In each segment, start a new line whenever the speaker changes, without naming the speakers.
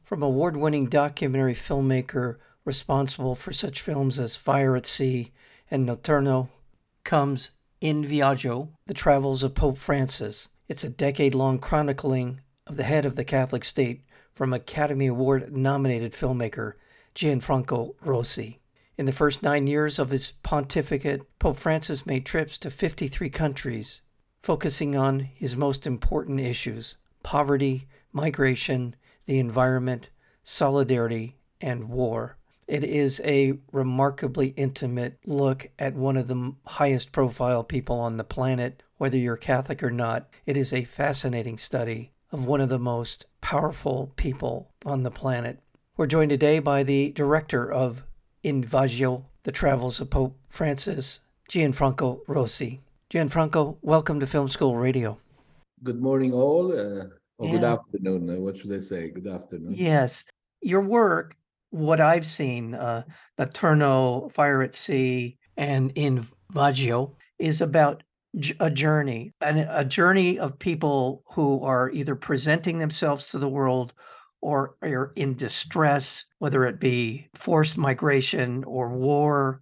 From award-winning documentary filmmaker responsible for such films as Fire at Sea and Notturno comes In Viaggio, The Travels of Pope Francis. It's a decade-long chronicling of the head of the Catholic State from Academy Award-nominated filmmaker Gianfranco Rosi. In the first 9 years of his pontificate, Pope Francis made trips to 53 countries, focusing on his most important issues: poverty, migration, the environment, solidarity, and war. It is a remarkably intimate look at one of the highest profile people on the planet, whether you're Catholic or not. It is a fascinating study of one of the most powerful people on the planet. We're joined today by the director of In Viaggio, The Travels of Pope Francis, Gianfranco Rosi. Gianfranco, welcome to Film School Radio.
Good morning, all, or good afternoon. What should I say? Good afternoon.
Yes. Your work, what I've seen, Notturno, Fire at Sea, and In Viaggio, is about a journey, and a journey of people who are either presenting themselves to the world or are in distress, whether it be forced migration or war.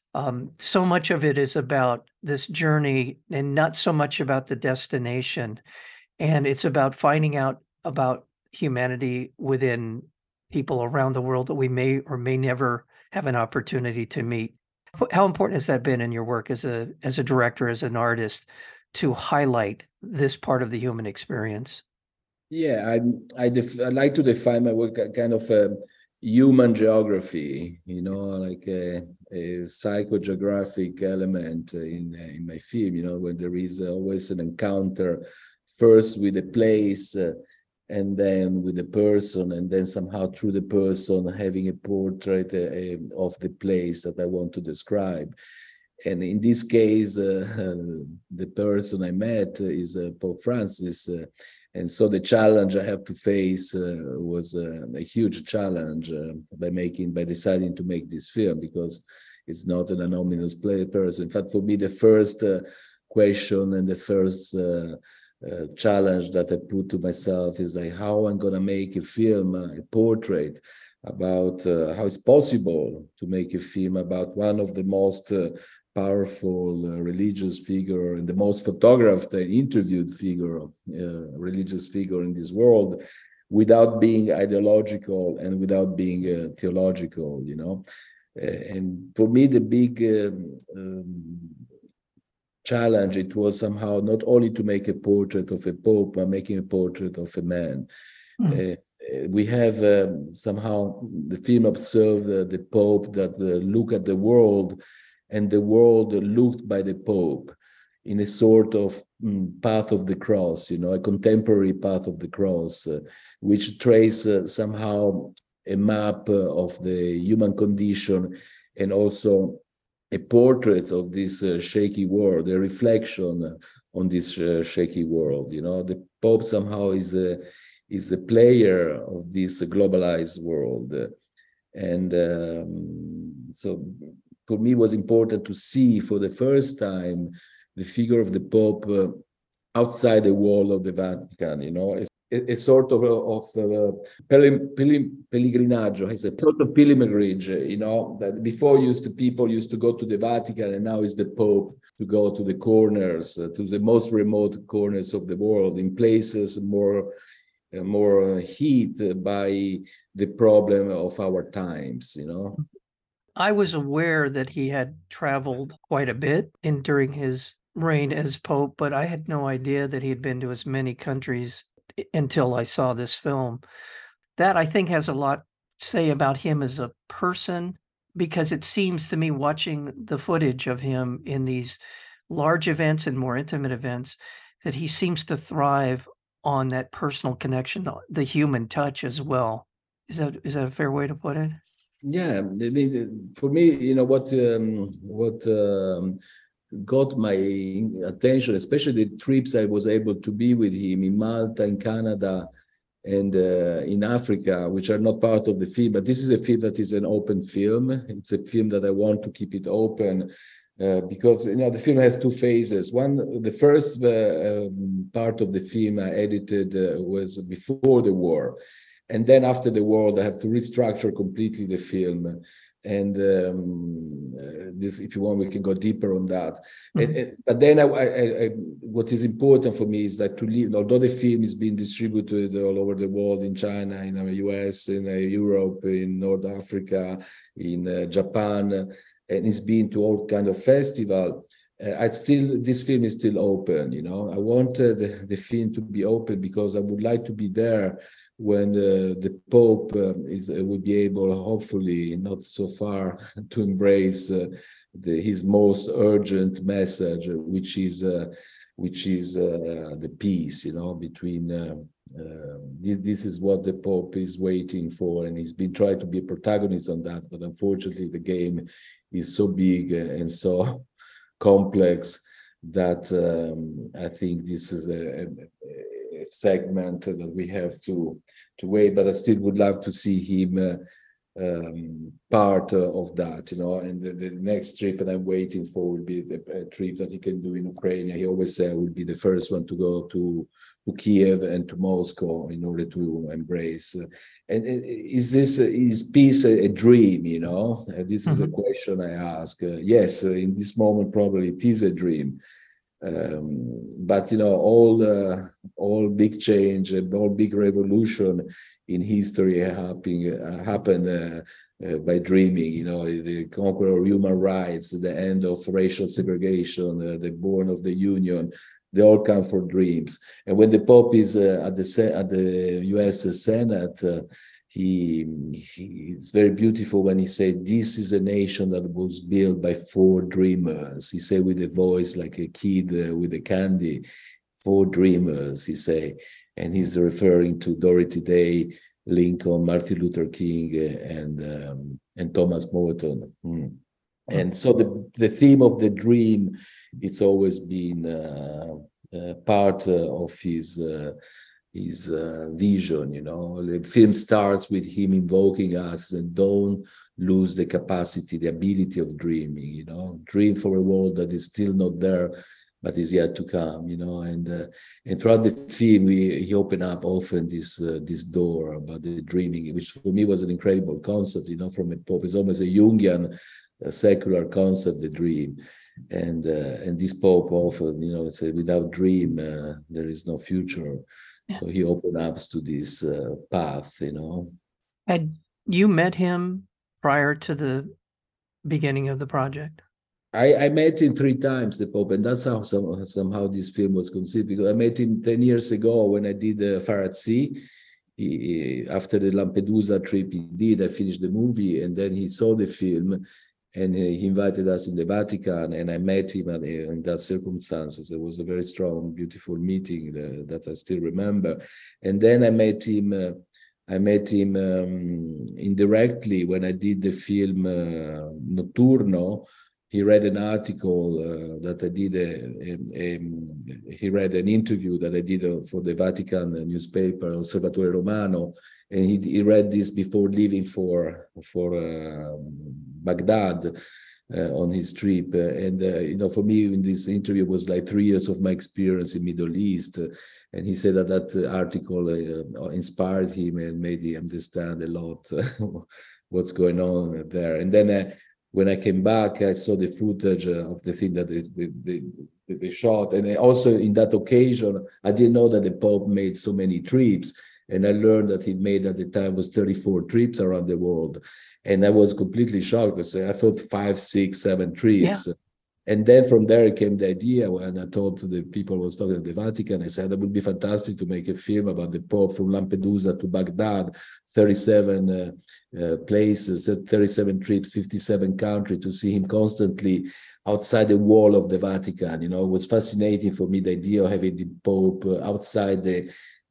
So much of it is about this journey and not so much about the destination. And it's about finding out about humanity within people around the world that we may or may never have an opportunity to meet. How important has that been in your work as a director, as an artist, to highlight this part of the human experience?
Yeah, I like to define my work kind of a human geography, like a psychogeographic element in my film, where there is always an encounter first with a place and then with the person, and then somehow through the person having a portrait of the place that I want to describe. And in this case, the person I met is Pope Francis. And so the challenge I have to face was a huge challenge by deciding to make this film, because it's not an anonymous person. In fact, for me, the first question and the first challenge that I put to myself is like, how I'm going to make a film, a portrait about how it's possible to make a film about one of the most powerful religious figure and the most photographed and interviewed figure, religious figure in this world, without being ideological and without being theological, and for me, the big challenge, it was somehow not only to make a portrait of a pope, but making a portrait of a man. We have somehow the film observed the pope that look at the world, and the world looked by the Pope in a sort of path of the cross, a contemporary path of the cross, which trace somehow a map of the human condition, and also a portrait of this shaky world, a reflection on this shaky world. The Pope somehow is a player of this globalized world, and so. For me, it was important to see for the first time the figure of the Pope outside the wall of the Vatican, a sort of pellegrinaggio, it's a sort of pilgrimage, that before people used to go to the Vatican, and now it's the Pope to go to the corners, to the most remote corners of the world, in places more hit by the problem of our times,
I was aware that he had traveled quite a bit during his reign as Pope, but I had no idea that he had been to as many countries until I saw this film. That, I think, has a lot to say about him as a person, because it seems to me, watching the footage of him in these large events and more intimate events, that he seems to thrive on that personal connection, the human touch as well. Is that a fair way to put it?
Yeah, for me, what got my attention, especially the trips I was able to be with him in Malta, in Canada, and in Africa, which are not part of the film. But this is a film that is an open film. It's a film that I want to keep it open because the film has two phases. The first part of the film I edited was before the war. And then after the war, I have to restructure completely the film. And this, if you want, we can go deeper on that. But then what is important for me is that to live, although the film is being distributed all over the world, in China, in the US, in Europe, in North Africa, in Japan, and it's been to all kind of festival. This film is still open. I want the film to be open because I would like to be there when the Pope will be able, hopefully not so far, to embrace his most urgent message, which is the peace, between. This is what the Pope is waiting for, and he's been trying to be a protagonist on that, but unfortunately the game is so big and so complex that I think this is a segment that we have to wait. But I still would love to see him part of that, and the next trip that I'm waiting for will be the trip that he can do in Ukraine. He always said I would be the first one to go to Kiev and to Moscow in order to embrace. And is peace a dream? This is a question I ask. Yes, in this moment probably it is a dream. But all big change, all big revolution in history happened by dreaming. The conquer of human rights, the end of racial segregation, the born of the Union. They all come from dreams. And when the Pope is at the U.S. Senate, it's very beautiful when he said, "This is a nation that was built by 4 dreamers." He said with a voice like a kid with a candy, 4 dreamers, he say. And he's referring to Dorothy Day, Lincoln, Martin Luther King, and Thomas Merton. And so the theme of the dream, it's always been part of his vision. The film starts with him invoking us and don't lose the capacity, the ability of dreaming. Dream for a world that is still not there, but is yet to come. And throughout the film, he opened up often this door about the dreaming, which for me was an incredible concept. From a Pope, it's almost a Jungian, a secular concept, the dream. And this Pope often, said, without dream, there is no future. Yeah. So he opened up to this path,
Had you met him prior to the beginning of the project?
I met him 3 times, the Pope, and that's how somehow this film was conceived. Because I met him 10 years ago when I did Fire at Sea. After the Lampedusa trip I finished the movie, and then he saw the film, and he invited us in the Vatican, and I met him in that circumstances. It was a very strong, beautiful meeting that I still remember. And then I met him indirectly when I did the film Notturno. He read an article that I did. He read an interview that I did for the Vatican newspaper, Osservatore Romano, and he read this before leaving for Baghdad on his trip. And for me, in this interview was like 3 years of my experience in Middle East. And he said that article inspired him and made him understand a lot what's going on there. And then when I came back, I saw the footage of the thing that they shot. And also in that occasion, I didn't know that the Pope made so many trips. And I learned that he made at the time was 34 trips around the world. And I was completely shocked because I thought 5, 6, 7 trips. Yeah. And then from there came the idea when I told to the people who was talking at the Vatican, I said, it would be fantastic to make a film about the Pope from Lampedusa to Baghdad, 37 places, 37 trips, 57 countries, to see him constantly outside the wall of the Vatican. It was fascinating for me, the idea of having the Pope outside the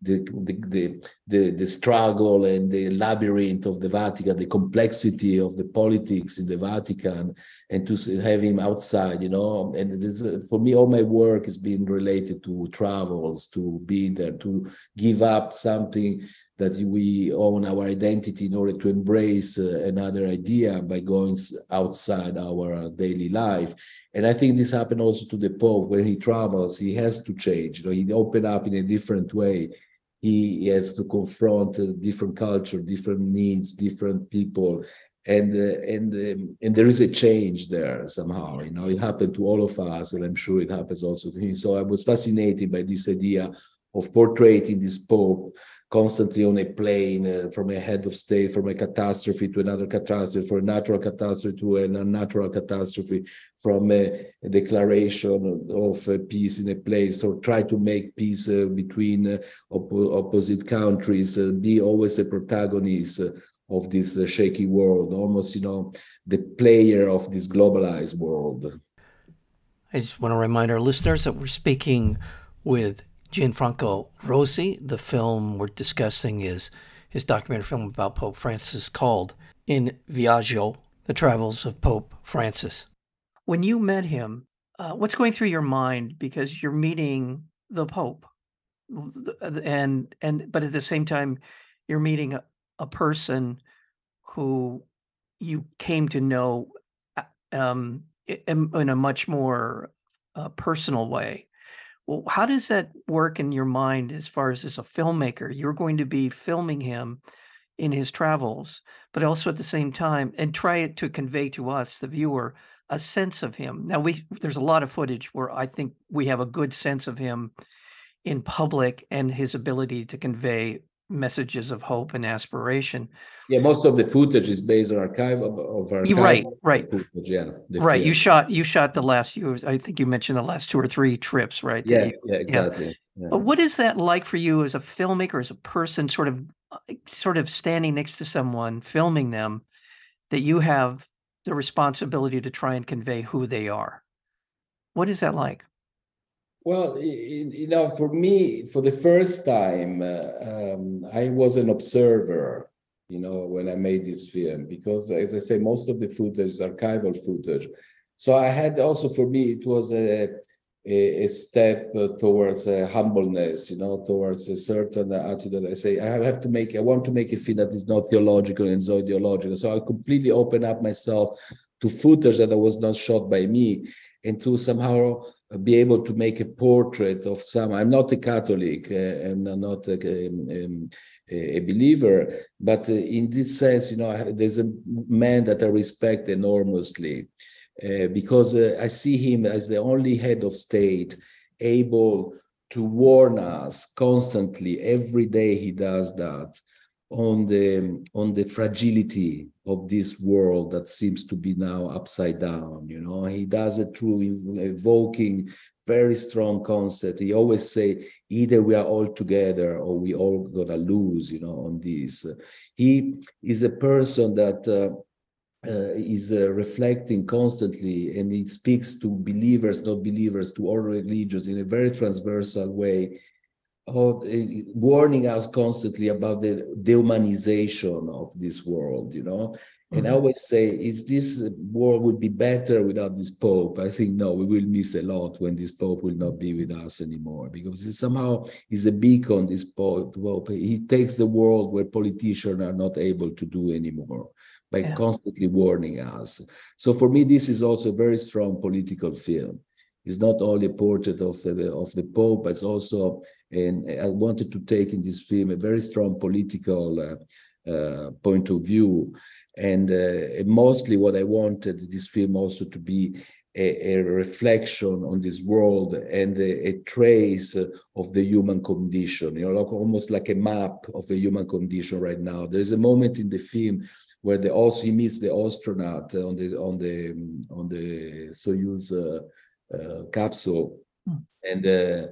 struggle and the labyrinth of the Vatican, the complexity of the politics in the Vatican, and to have him outside, and this, for me, all my work has been related to travels, to being there, to give up something that we own our identity in order to embrace another idea by going outside our daily life. And I think this happened also to the Pope. When he travels, he has to change. He opened up in a different way. he has to confront different culture, different needs, different people, and there is a change there somehow. It happened to all of us, and I'm sure it happens also to him. So I was fascinated by this idea of portraying this Pope constantly on a plane, from a head of state, from a catastrophe to another catastrophe, from a natural catastrophe to an unnatural catastrophe, from a declaration of peace in a place, or try to make peace between opposite countries, be always a protagonist of this shaky world, almost, the player of this globalized world.
I just want to remind our listeners that we're speaking with Gianfranco Rosi. The film we're discussing is his documentary film about Pope Francis called In Viaggio, The Travels of Pope Francis. When you met him, what's going through your mind? Because you're meeting the Pope, but at the same time, you're meeting a person who you came to know in a much more personal way. Well, how does that work in your mind as far as a filmmaker? You're going to be filming him in his travels, but also at the same time, and try to convey to us, the viewer, a sense of him. Now, there's a lot of footage where I think we have a good sense of him in public and his ability to convey messages of hope and aspiration.
Yeah, most of the footage is based on archive
right
footage. Yeah,
right. You shot the last. I think you mentioned the last 2 or 3 trips, right?
Yeah, exactly. Yeah.
But what is that like for you as a filmmaker, as a person, sort of standing next to someone, filming them, that you have the responsibility to try and convey who they are? What is that like?
Well, for me, for the first time, I was an observer, when I made this film, because, as I say, most of the footage is archival footage. So I had also, for me, it was a step towards humbleness, towards a certain attitude. I say, I want to make a film that is not theological and so ideological. So I completely open up myself to footage that was not shot by me, and to somehow be able to make a portrait of I'm not a Catholic, and I'm not a believer, but in this sense, there's a man that I respect enormously, because I see him as the only head of state able to warn us constantly. Every day he does that, on the fragility of this world that seems to be now upside down. He does it through evoking very strong concept. He always say, either we are all together or we all gonna lose, on this. He is a person that is reflecting constantly, and he speaks to believers, not believers, to all religions in a very transversal way, warning us constantly about the dehumanization of this world, And I always say, is this world would be better without this Pope? I think no, we will miss a lot when this Pope will not be with us anymore, because somehow he's a beacon, this Pope. He takes the world where politicians are not able to do anymore, by constantly warning us. So for me, this is also a very strong political film. It's not only a portrait of the Pope, but it's also, and I wanted to take in this film a very strong political point of view. And mostly what I wanted this film also to be a reflection on this world, and a trace of the human condition, almost like a map of the human condition right now. There's a moment in the film where he meets the astronaut on the Soyuz capsule, and there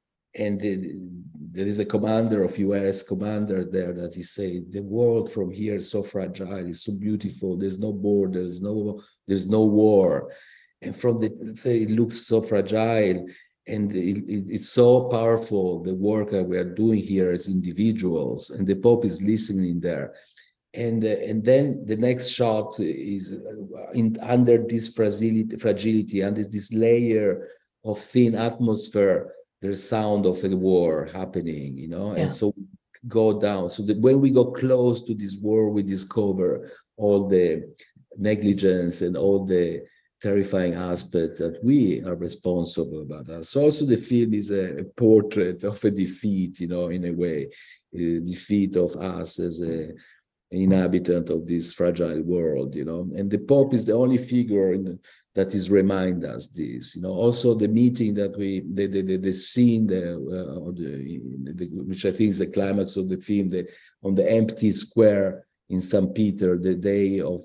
is a commander of US commander there that he say, the world from here is so fragile, it's so beautiful, there's no borders, there's no war, and from it looks so fragile, and it's so powerful, the work that we are doing here as individuals, and the Pope is listening there. And then the next shot is under this fragility, under this layer of thin atmosphere, there's sound of a war happening, and so go down. So that when we go close to this war, we discover all the negligence and all the terrifying aspect that we are responsible about us. So also the film is a portrait of a defeat, in a way, a defeat of us as a inhabitant of this fragile world, and the Pope is the only figure that is remind us this, also the meeting that the scene, which I think is the climax of the film, on the empty square in St. Peter, the day of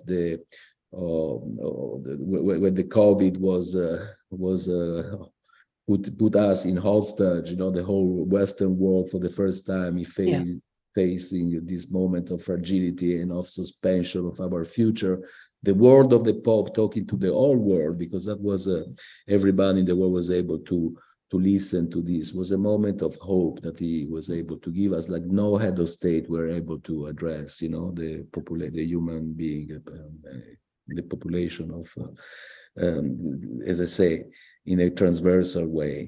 when the COVID was put us in hostage, the whole Western world for the first time facing this moment of fragility and of suspension of our future. The word of the Pope talking to the whole world, because that was everybody in the world was able to listen to this, was a moment of hope that he was able to give us, like no head of state were able to address, the human being, the population of, as I say, in a transversal way.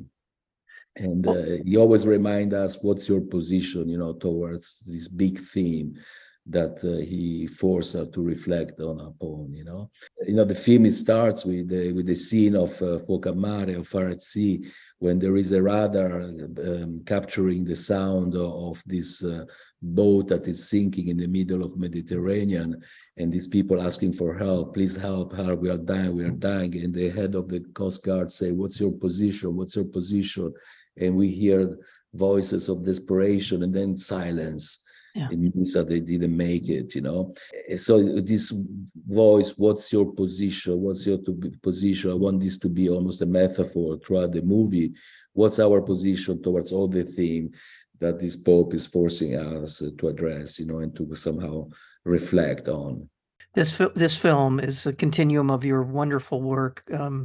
And he always reminds us, what's your position, towards this big theme that he forced us to reflect upon, the film starts with the scene of Fuoco a Mare, of Fire at Sea, when there is a radar capturing the sound of this boat that is sinking in the middle of Mediterranean, and these people asking for help, please help, we are dying. And the head of the Coast Guard say, what's your position? And we hear voices of desperation and then silence. Yeah. It means that they didn't make it, So this voice, what's your position? What's your position? I want this to be almost a metaphor throughout the movie. What's our position towards all the theme that this Pope is forcing us to address, and to somehow reflect on.
This film is a continuum of your wonderful work.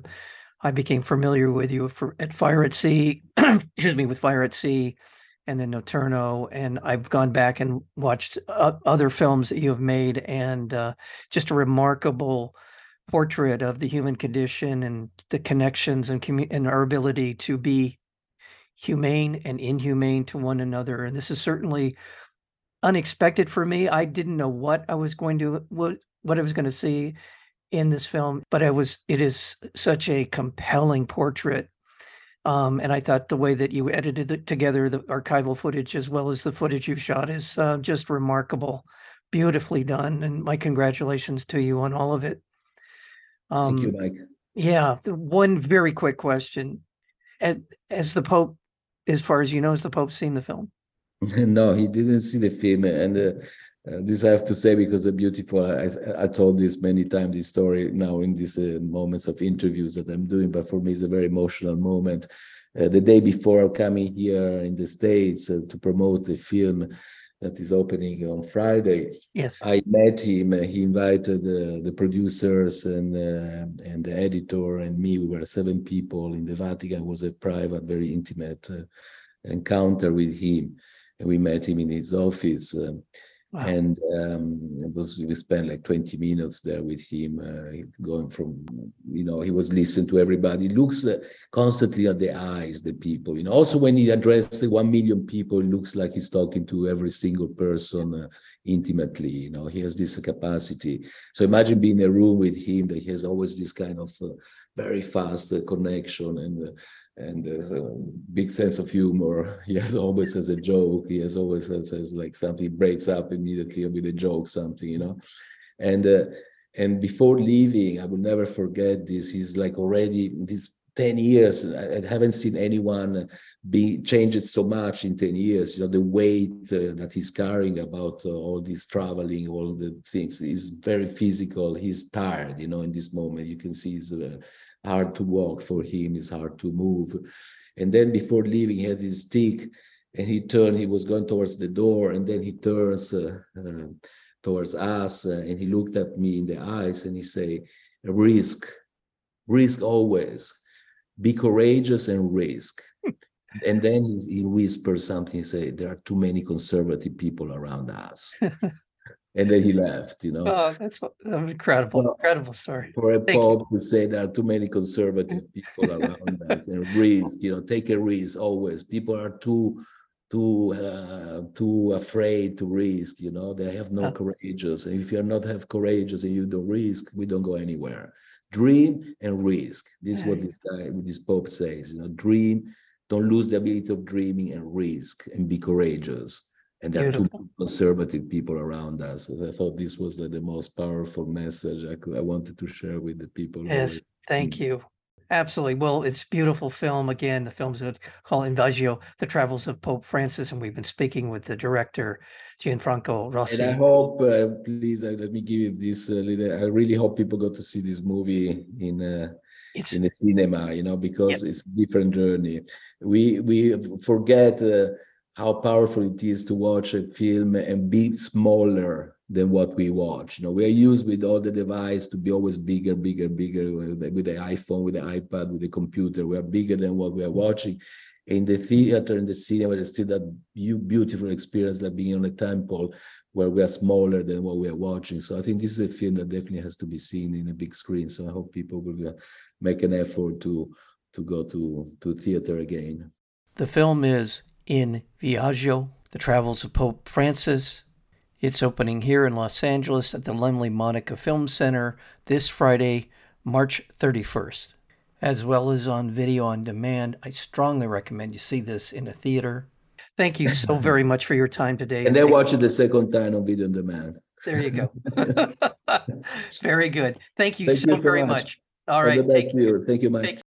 I became familiar with you at Fire at Sea, with Fire at Sea, and then Notturno, and I've gone back and watched other films that you have made, and just a remarkable portrait of the human condition and the connections and our ability to be humane and inhumane to one another. And this is certainly unexpected for me. I didn't know what I was going to see in this film, but it is such a compelling portrait. And I thought the way that you edited together the archival footage as well as the footage you shot is just remarkable, beautifully done. And my congratulations to you on all of it.
Thank you, Mike.
Yeah, one very quick question. As the Pope, as far as you know, has the Pope seen the film?
No, he didn't see the film. And this I have to say, because it's beautiful. I told this many times, this story now in these moments of interviews that I'm doing, but for me it's a very emotional moment. The day before coming here in the States to promote a film that is opening on Friday,
yes,
I met him. He invited the producers and the editor and me. We were 7 people in the Vatican. It was a private, very intimate encounter with him. And we met him in his office. Wow. And we spent like 20 minutes there with him, going from, he was listening to everybody. He looks constantly at the eyes, the people. Also when he addressed the 1 million people, it looks like he's talking to every single person intimately. He has this capacity. So imagine being in a room with him, that he has always this kind of very fast connection, and there's a big sense of humor. He always has a joke. He always says like something, breaks up immediately with a joke, something, And before leaving, I will never forget this. He's like already these 10 years. I haven't seen anyone be changed so much in 10 years. The weight that he's carrying about all this traveling, all the things is very physical. He's tired, in this moment. You can see it's hard to walk for him, it's hard to move. And then before leaving, he had his stick, and he was going towards the door, and then he turns towards us, and he looked at me in the eyes, and he said, risk always, be courageous and risk. And then he whispered something, he said, there are too many conservative people around us. And then he left,
Oh, that's incredible, incredible story.
For a Pope to say there are too many conservative people around us, and risk, take a risk always. People are too too afraid to risk. You know, they have no courageous. And if you're not have courageous and you don't risk, we don't go anywhere. Dream and risk. This is what this Pope says. You know, dream. Don't lose the ability of dreaming and risk and be courageous. And there are too many conservative people around us. So I thought this was the most powerful message I wanted to share with the people.
Yes, thank you. Absolutely. Well, it's a beautiful film. Again, the film's called In Viaggio, The Travels of Pope Francis, and we've been speaking with the director, Gianfranco Rosi.
And I hope, please, let me give you this little, I really hope people go to see this movie in the cinema, you know, because it's a different journey. We forget how powerful it is to watch a film and be smaller than what we watch. You know, we are used with all the device to be always bigger, bigger, bigger, with the iPhone, with the iPad, with the computer. We are bigger than what we are watching. In the theater, in the cinema, there's still that beautiful experience like being on a temple where we are smaller than what we are watching. So I think this is a film that definitely has to be seen in a big screen. So I hope people will make an effort to go to theater again.
The film is In Viaggio, The Travels of Pope Francis. It's opening here in Los Angeles at the Laemmle Monica Film Center this Friday, March 31st, as well as on video on demand. I strongly recommend you see this in a theater. Thank you so very much for your time today.
And then watch it the second time on video on demand.
There you go. Very good. Thank you so very much. All right.
Thank you, Mike.